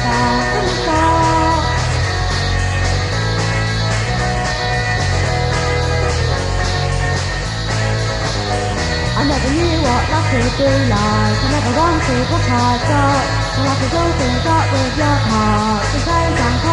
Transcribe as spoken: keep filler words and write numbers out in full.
start, from the start. I never knew what love could be like. I never wanted what I got. My life was all filled up with your heart. The same